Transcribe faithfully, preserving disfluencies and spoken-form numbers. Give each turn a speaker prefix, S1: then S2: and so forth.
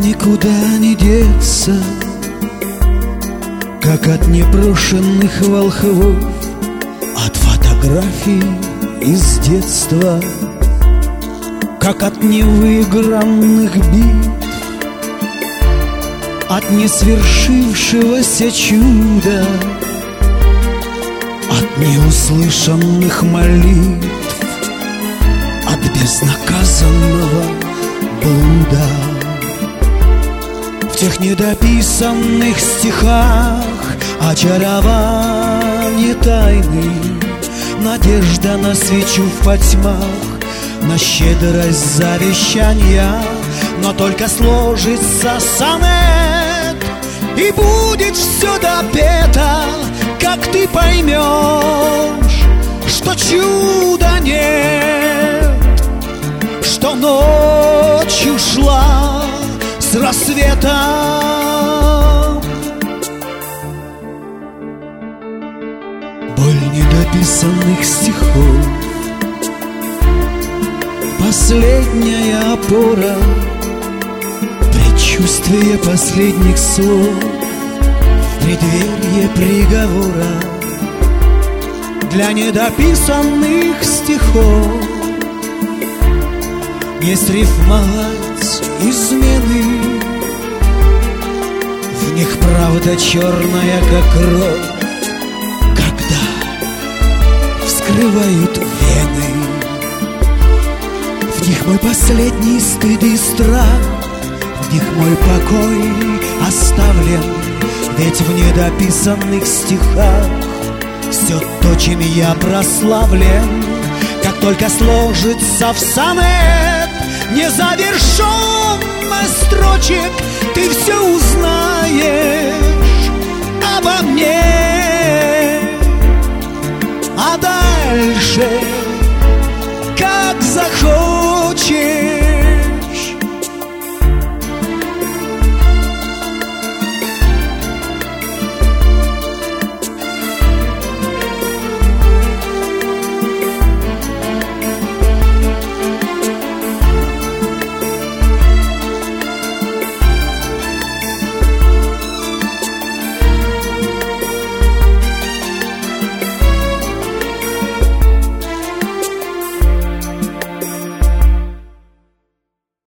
S1: никуда не деться, как от непрошенных волхвов, от фотографий из детства, как от невыигранных битв, от несвершившегося чуда, от неуслышанных молитв, от безнаказанного блуда. В тех недописанных стихах очарование тайны, надежда на свечу в потьмах, на щедрость завещания. Но только сложится сонет, и будет все допето, как ты поймешь, что чуда нет, что ночь ушла с рассветом. Боль недописанных стихов, последняя опора, предчувствие последних слов, преддверие приговора. Для недописанных стихов не срифмовать измены, в них правда черная, как кровь, когда вскрывают вены. В них мой последний стыд и страх, в них мой покой оставлен, ведь в недописанных стихах все то, чем я прославлен. Как только сложится в сонет незавершенных строчек, ты все узнаешь.